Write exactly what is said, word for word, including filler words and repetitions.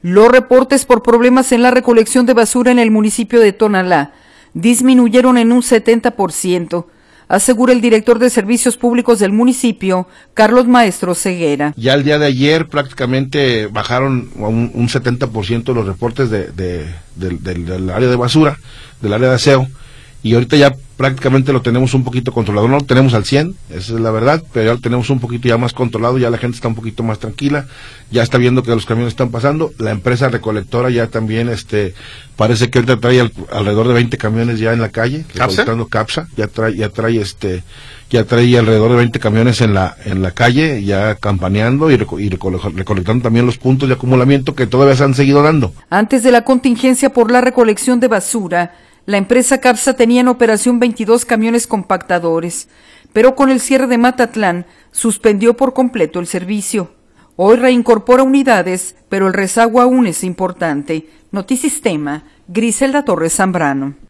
Los reportes por problemas en la recolección de basura en el municipio de Tonalá disminuyeron en un setenta por ciento, asegura el director de Servicios Públicos del municipio, Carlos Maestro Ceguera. Ya el día de ayer prácticamente bajaron un, un setenta por ciento los reportes de, de, de, de, del área de basura, del área de aseo, y ahorita ya prácticamente lo tenemos un poquito controlado. No lo tenemos al cien, esa es la verdad, pero ya lo tenemos un poquito ya más controlado, ya la gente está un poquito más tranquila, ya está viendo que los camiones están pasando. La empresa recolectora ya también, este, parece que ahorita trae al, alrededor de veinte camiones ya en la calle, recolectando capsa, ya trae, ya trae este, ya trae alrededor de veinte camiones en la, en la calle, ya campaneando y, reco y recolectando también los puntos de acumulamiento que todavía se han seguido dando. Antes de la contingencia por la recolección de basura, la empresa CAPSA tenía en operación veintidós camiones compactadores, pero con el cierre de Matatlán suspendió por completo el servicio. Hoy reincorpora unidades, pero el rezago aún es importante. Notisistema, Griselda Torres Zambrano.